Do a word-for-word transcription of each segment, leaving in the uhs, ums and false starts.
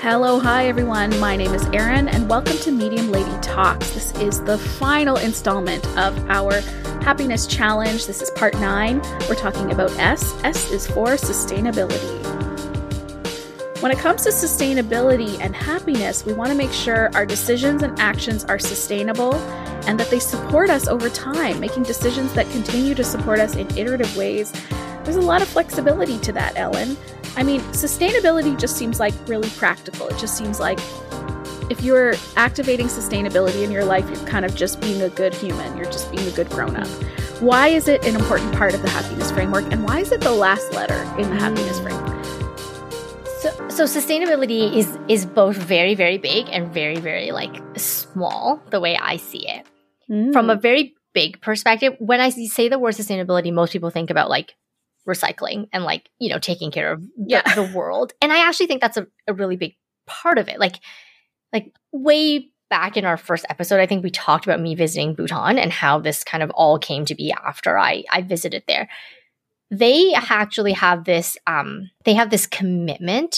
Hello, hi everyone. My name is Erin and welcome to Medium Lady Talks. This is the final installment of our happiness challenge. This is part nine. We're talking about S. S is for sustainability. When it comes to sustainability and happiness, we want to make sure our decisions and actions are sustainable and that they support us over time, making decisions that continue to support us in iterative ways. There's a lot of flexibility to that, Ellen. I mean, sustainability just seems like really practical. It just seems like if you're activating sustainability in your life, you're kind of just being a good human. You're just being a good grown-up. Why is it an important part of the happiness framework? And why is it the last letter in the happiness framework? So, so sustainability is is both very, very big and very, very like small, the way I see it. Mm. From a very big perspective, when I say the word sustainability, most people think about like recycling and like, you know, taking care of yeah. the, the world. And I actually think that's a, a really big part of it. Like, like way back in our first episode, I think we talked about me visiting Bhutan and how this kind of all came to be after I, I visited there. They actually have this, um, they have this commitment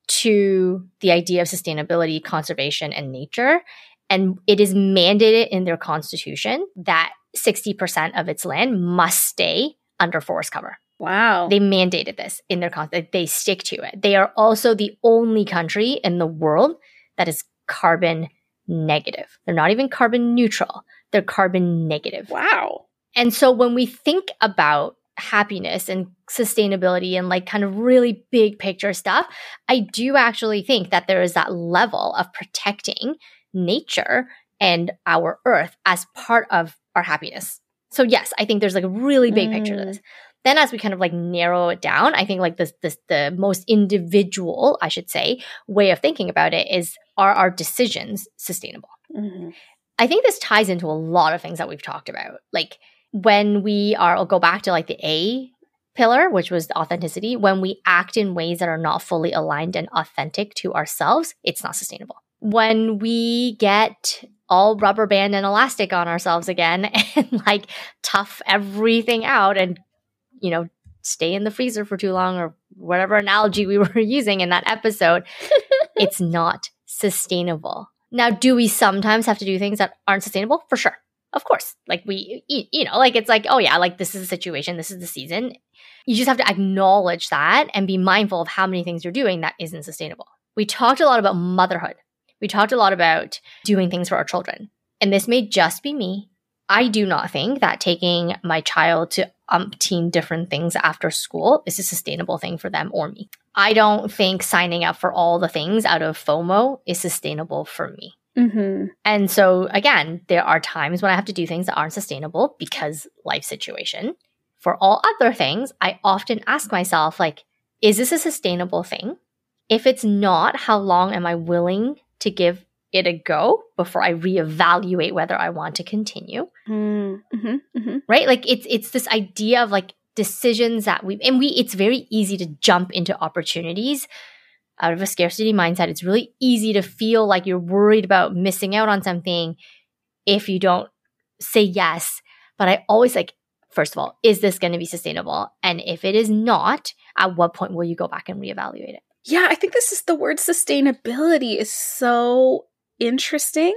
to the idea of sustainability, conservation, and nature. And it is mandated in their constitution that sixty percent of its land must stay under forest cover. Wow. They mandated this in their constitution. They stick to it. They are also the only country in the world that is carbon negative. They're not even carbon neutral. They're carbon negative. Wow. And so when we think about happiness and sustainability and like kind of really big picture stuff, I do actually think that there is that level of protecting nature and our earth as part of our happiness. So yes, I think there's like a really big mm. picture to this. Then as we kind of like narrow it down, I think like this, this, the most individual, I should say, way of thinking about it is, are our decisions sustainable? Mm-hmm. I think this ties into a lot of things that we've talked about. Like when we are, I'll go back to like the A pillar, which was the authenticity. When we act in ways that are not fully aligned and authentic to ourselves, it's not sustainable. When we get all rubber band and elastic on ourselves again and like tough everything out and, you know, stay in the freezer for too long or whatever analogy we were using in that episode, it's not sustainable. Now, do we sometimes have to do things that aren't sustainable? For sure. Of course. Like we, you know, like it's like, oh yeah, like this is the situation. This is the season. You just have to acknowledge that and be mindful of how many things you're doing that isn't sustainable. We talked a lot about motherhood. We talked a lot about doing things for our children. And this may just be me. I do not think that taking my child to umpteen different things after school is a sustainable thing for them or me. I don't think signing up for all the things out of FOMO is sustainable for me. Mm-hmm. And so again, there are times when I have to do things that aren't sustainable because life situation. For all other things, I often ask myself, like, is this a sustainable thing? If it's not, how long am I willing to give it a go before I reevaluate whether I want to continue? Mm-hmm, mm-hmm. Right? Like it's it's this idea of like decisions that we and we it's very easy to jump into opportunities out of a scarcity mindset. It's really easy to feel like you're worried about missing out on something if you don't say yes. But I always like, first of all, is this going to be sustainable? And if it is not, at what point will you go back and reevaluate it? Yeah, I think this is the word sustainability is so interesting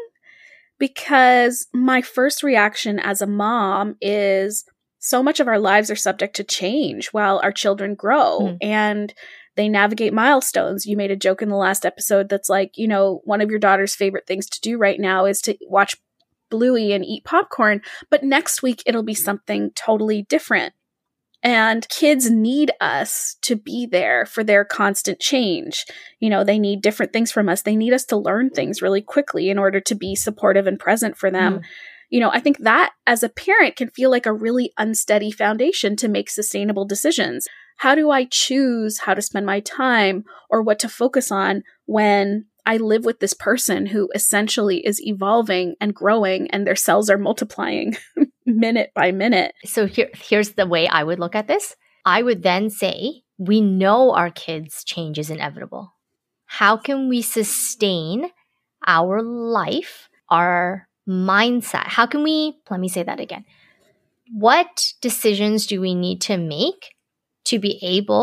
because my first reaction as a mom is so much of our lives are subject to change while our children grow mm. and they navigate milestones. You made a joke in the last episode that's like, you know, one of your daughter's favorite things to do right now is to watch Bluey and eat popcorn, but next week it'll be something totally different. And kids need us to be there for their constant change. You know, they need different things from us. They need us to learn things really quickly in order to be supportive and present for them. Mm. You know, I think that as a parent can feel like a really unsteady foundation to make sustainable decisions. How do I choose how to spend my time or what to focus on when I live with this person who essentially is evolving and growing and their cells are multiplying minute by minute? So here, here's the way I would look at this. I would then say, we know our kids' change is inevitable. How can we sustain our life, our mindset? How can we, let me say that again. What decisions do we need to make to be able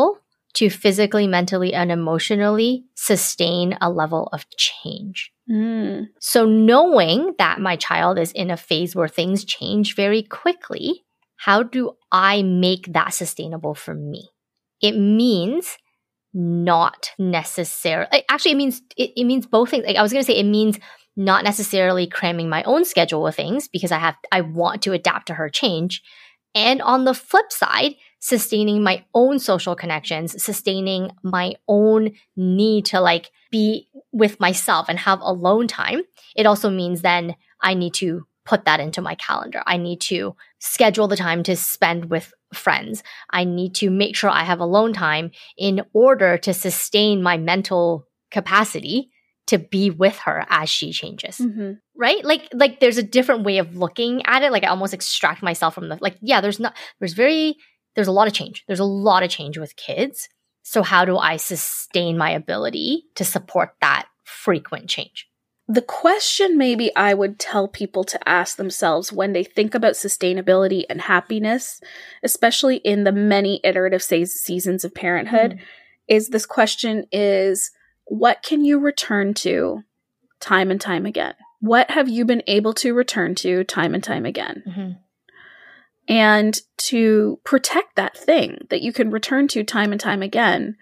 to physically, mentally, and emotionally sustain a level of change. Mm. So knowing that my child is in a phase where things change very quickly, how do I make that sustainable for me? It means not necessarily, actually it means, it, it means both things. Like I was going to say it means not necessarily cramming my own schedule with things because I have, I want to adapt to her change. And on the flip side, sustaining my own social connections, sustaining my own need to like be with myself and have alone time. It also means then I need to put that into my calendar. I need to schedule the time to spend with friends. I need to make sure I have alone time in order to sustain my mental capacity to be with her as she changes. Mm-hmm. Right? Like, like there's a different way of looking at it. Like I almost extract myself from the, like, yeah, there's not, there's very, there's a lot of change. There's a lot of change with kids. So how do I sustain my ability to support that frequent change? The question maybe I would tell people to ask themselves when they think about sustainability and happiness, especially in the many iterative se- seasons of parenthood, mm. is this question is, what can you return to time and time again? What have you been able to return to time and time again? Mm-hmm. And to protect that thing that you can return to time and time again,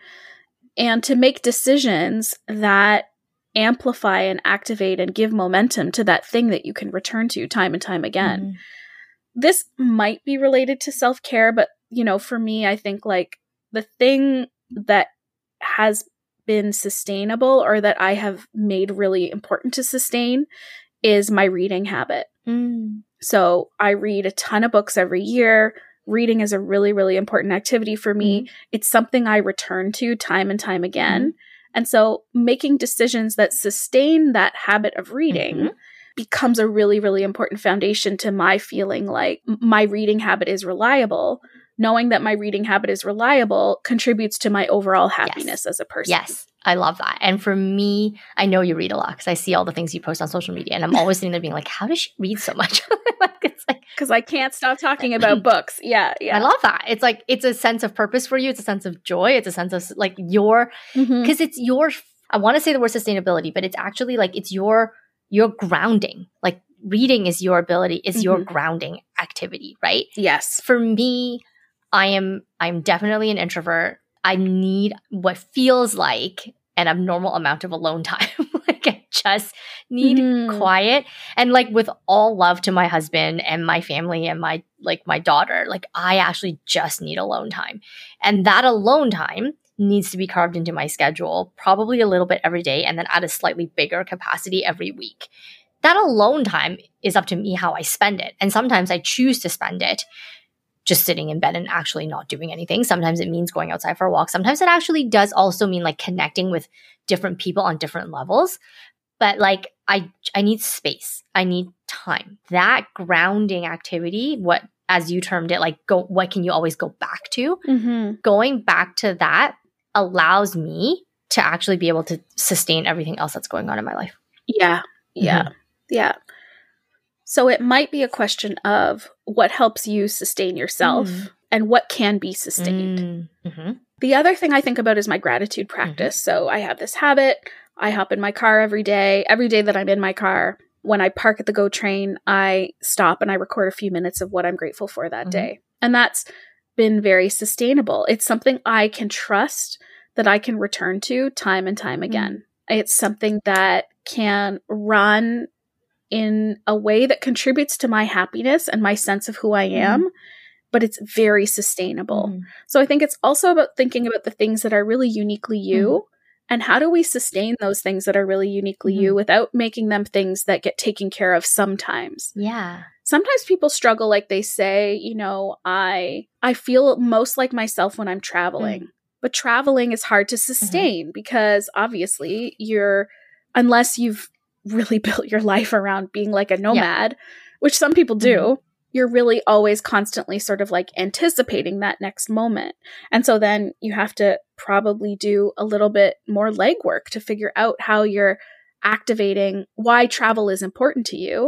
and to make decisions that amplify and activate and give momentum to that thing that you can return to time and time again. Mm-hmm. This might be related to self-care, but, you know, for me, I think like the thing that has been sustainable or that I have made really important to sustain is my reading habit. Mm. So I read a ton of books every year. Reading is a really, really important activity for me. Mm-hmm. It's something I return to time and time again. Mm-hmm. And so making decisions that sustain that habit of reading mm-hmm. becomes a really, really important foundation to my feeling like my reading habit is reliable. Knowing that my reading habit is reliable contributes to my overall happiness yes. as a person. Yes, I love that. And for me, I know you read a lot because I see all the things you post on social media, and I'm always sitting there being like, how does she read so much? Like, it's like, because I can't stop talking about books. Yeah, yeah. I love that. It's like, it's a sense of purpose for you. It's a sense of joy. It's a sense of like your, because mm-hmm. it's your, I want to say the word sustainability, but it's actually like, it's your, your grounding. Like reading is your ability, is mm-hmm. your grounding activity, right? Yes. For me, I am I'm definitely an introvert. I need what feels like an abnormal amount of alone time. Like I just need mm-hmm. quiet. And like with all love to my husband and my family and my like my daughter, like I actually just need alone time. And that alone time needs to be carved into my schedule, probably a little bit every day and then at a slightly bigger capacity every week. That alone time is up to me how I spend it. And sometimes I choose to spend it just sitting in bed and actually not doing anything. Sometimes it means going outside for a walk. Sometimes it actually does also mean like connecting with different people on different levels. But like I I need space. I need time. That grounding activity, what as you termed it, like go what can you always go back to? Mm-hmm. Going back to that allows me to actually be able to sustain everything else that's going on in my life. Yeah. Yeah. Mm-hmm. Yeah. So it might be a question of what helps you sustain yourself mm. and what can be sustained. Mm-hmm. The other thing I think about is my gratitude practice. Mm-hmm. So I have this habit. I hop in my car every day. Every day that I'm in my car, when I park at the GO train, I stop and I record a few minutes of what I'm grateful for that mm-hmm. day. And that's been very sustainable. It's something I can trust that I can return to time and time again. Mm-hmm. It's something that can run in a way that contributes to my happiness and my sense of who I am, mm. but it's very sustainable. Mm. So I think it's also about thinking about the things that are really uniquely you mm. and how do we sustain those things that are really uniquely mm. you without making them things that get taken care of sometimes. Yeah. Sometimes people struggle, like they say, you know, I I feel most like myself when I'm traveling, mm. but traveling is hard to sustain mm-hmm. because obviously you're, unless you've really built your life around being like a nomad, yeah. which some people do, mm-hmm. you're really always constantly sort of like anticipating that next moment. And so then you have to probably do a little bit more legwork to figure out how you're activating why travel is important to you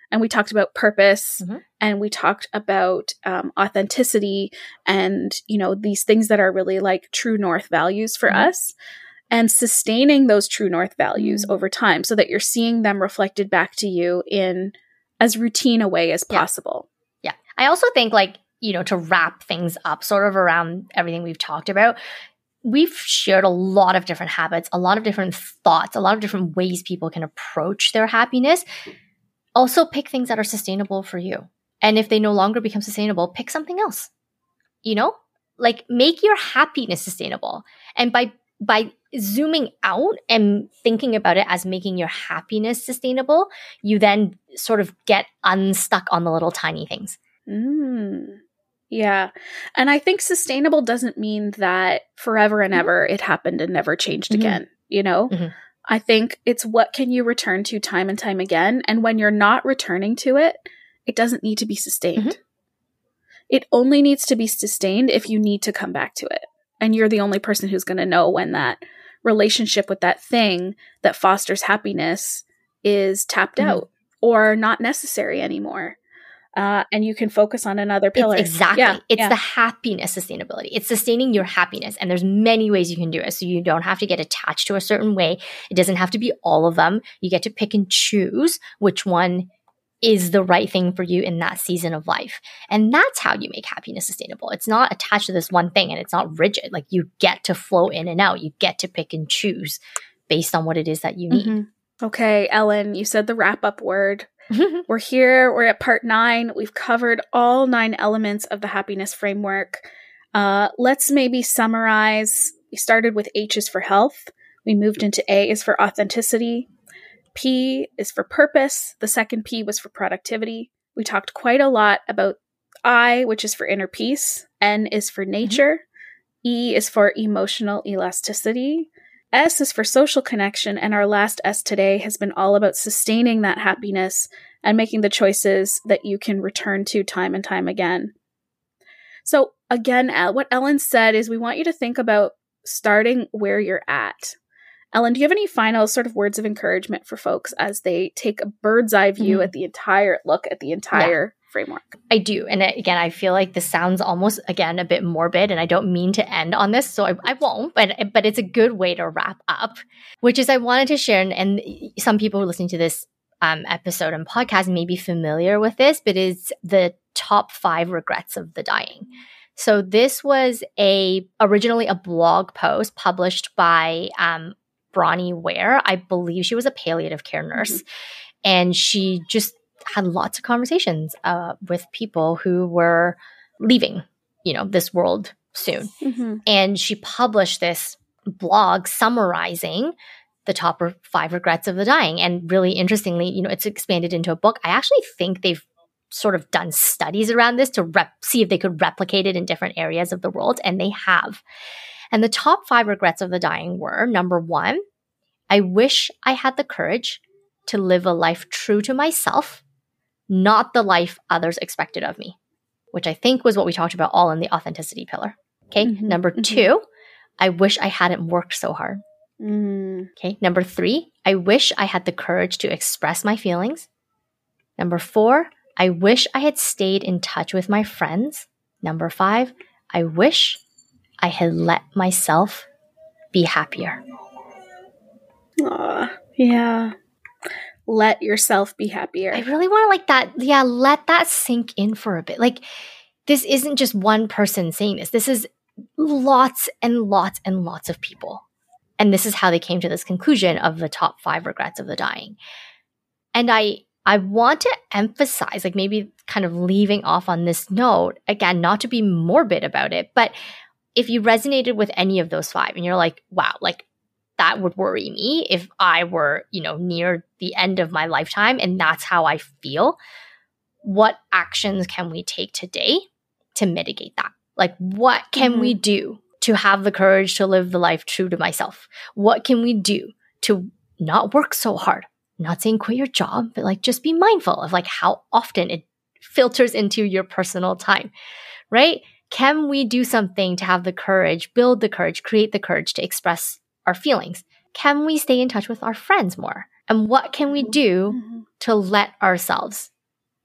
And we talked about purpose Mm-hmm. and we talked about um, authenticity and, you know, these things that are really like true north values for Mm-hmm. us, and sustaining those true north values Mm-hmm. over time so that you're seeing them reflected back to you in as routine a way as Yeah. possible. Yeah. I also think, like, you know, to wrap things up sort of around everything we've talked about, we've shared a lot of different habits, a lot of different thoughts, a lot of different ways people can approach their happiness. Also pick things that are sustainable for you. And if they no longer become sustainable, pick something else. You know, like make your happiness sustainable. And by by zooming out and thinking about it as making your happiness sustainable, you then sort of get unstuck on the little tiny things. Mm. Yeah. And I think sustainable doesn't mean that forever and Mhm. ever it happened and never changed Mhm. again, you know? Mhm. I think it's what can you return to time and time again? And when you're not returning to it, it doesn't need to be sustained. Mhm. It only needs to be sustained if you need to come back to it. And you're the only person who's going to know when that relationship with that thing that fosters happiness is tapped Mhm. out or not necessary anymore. Uh, and you can focus on another pillar. It's exactly. Yeah, it's yeah. the happiness sustainability. It's sustaining your happiness. And there's many ways you can do it. So you don't have to get attached to a certain way. It doesn't have to be all of them. You get to pick and choose which one is the right thing for you in that season of life. And that's how you make happiness sustainable. It's not attached to this one thing and it's not rigid. Like you get to flow in and out. You get to pick and choose based on what it is that you need. Mm-hmm. Okay, Ellen, you said the wrap up word. We're here. We're at part nine. We've covered all nine elements of the happiness framework. Uh, let's maybe summarize. We started with H is for health. We moved into A is for authenticity. P is for purpose. The second P was for productivity. We talked quite a lot about I, which is for inner peace. N is for nature. Mm-hmm. E is for emotional elasticity. S is for social connection, and our last S today has been all about sustaining that happiness and making the choices that you can return to time and time again. So again, what Ellen said is we want you to think about starting where you're at. Ellen, do you have any final sort of words of encouragement for folks as they take a bird's eye view mm-hmm. at the entire look at the entire yeah. framework? I do. And again, I feel like this sounds almost, again, a bit morbid, and I don't mean to end on this, so I, I won't, but but it's a good way to wrap up, which is I wanted to share, and, and some people listening to this um, episode and podcast may be familiar with this, but it's the top five regrets of the dying. So this was a originally a blog post published by um, Bronnie Ware. I believe she was a palliative care nurse, mm-hmm. and she just had lots of conversations uh, with people who were leaving, you know, this world soon. Mm-hmm. And she published this blog summarizing the top five regrets of the dying. And really interestingly, you know, it's expanded into a book. I actually think they've sort of done studies around this to rep- see if they could replicate it in different areas of the world. And they have. And the top five regrets of the dying were, number one, I wish I had the courage to live a life true to myself, not the life others expected of me, which I think was what we talked about all in the authenticity pillar. Okay. Mm-hmm, Number mm-hmm. two, I wish I hadn't worked so hard. Mm. Okay. Number three, I wish I had the courage to express my feelings. Number four, I wish I had stayed in touch with my friends. Number five, I wish I had let myself be happier. Aw, yeah. Let yourself be happier. I really want to like that. Yeah, let that sink in for a bit. Like, this isn't just one person saying this. This is lots and lots and lots of people. And this is how they came to this conclusion of the top five regrets of the dying. And I I want to emphasize, like maybe kind of leaving off on this note, again, not to be morbid about it, but if you resonated with any of those five and you're like, wow, like that would worry me if I were, you know, near the end of my lifetime and that's how I feel, what actions can we take today to mitigate that? Like, what can mm-hmm. we do to have the courage to live the life true to myself? What can we do to not work so hard? I'm not saying quit your job, but like just be mindful of like how often it filters into your personal time, right? Can we do something to have the courage, build the courage, create the courage to express our feelings? Can we stay in touch with our friends more? And what can we do mm-hmm. to let ourselves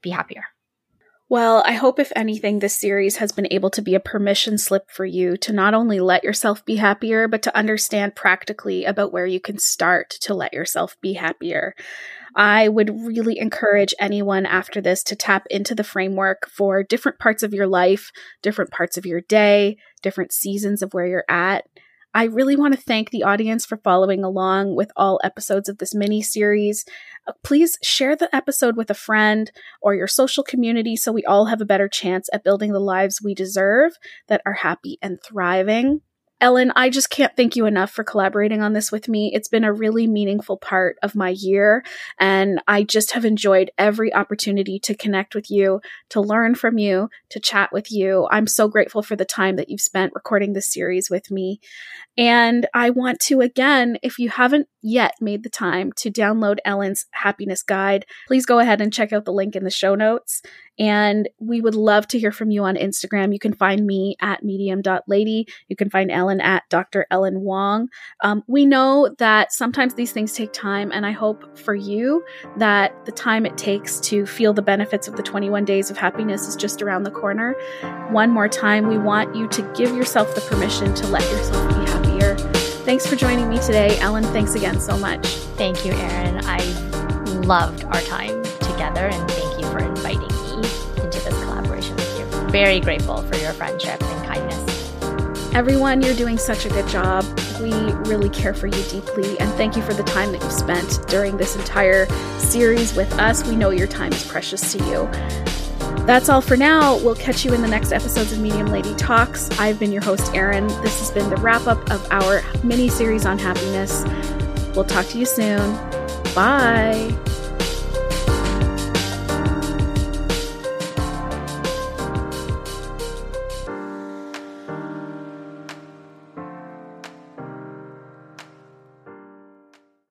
be happier? Well, I hope if anything, this series has been able to be a permission slip for you to not only let yourself be happier, but to understand practically about where you can start to let yourself be happier. I would really encourage anyone after this to tap into the framework for different parts of your life, different parts of your day, different seasons of where you're at. I really want to thank the audience for following along with all episodes of this mini series. Uh, please share the episode with a friend or your social community so we all have a better chance at building the lives we deserve that are happy and thriving. Ellen, I just can't thank you enough for collaborating on this with me. It's been a really meaningful part of my year, and I just have enjoyed every opportunity to connect with you, to learn from you, to chat with you. I'm so grateful for the time that you've spent recording this series with me. And I want to, again, if you haven't yet made the time to download Ellen's happiness guide, please go ahead and check out the link in the show notes. And we would love to hear from you on Instagram. You can find me at medium dot lady. You can find Ellen at Doctor Ellen Wong. Um, we know that sometimes these things take time, and I hope for you that the time it takes to feel the benefits of the twenty-one days of happiness is just around the corner. One more time, we want you to give yourself the permission to let yourself be happier. Thanks for joining me today. Ellen, thanks again so much. Thank you, Erin. I loved our time together, and thank you for inviting me into this collaboration with you. Very grateful for your friendship and kindness. Everyone, you're doing such a good job. We really care for you deeply, and thank you for the time that you've spent during this entire series with us. We know your time is precious to you. That's all for now. We'll catch you in the next episodes of Medium Lady Talks. I've been your host, Erin. This has been the wrap-up of our mini-series on happiness. We'll talk to you soon. Bye.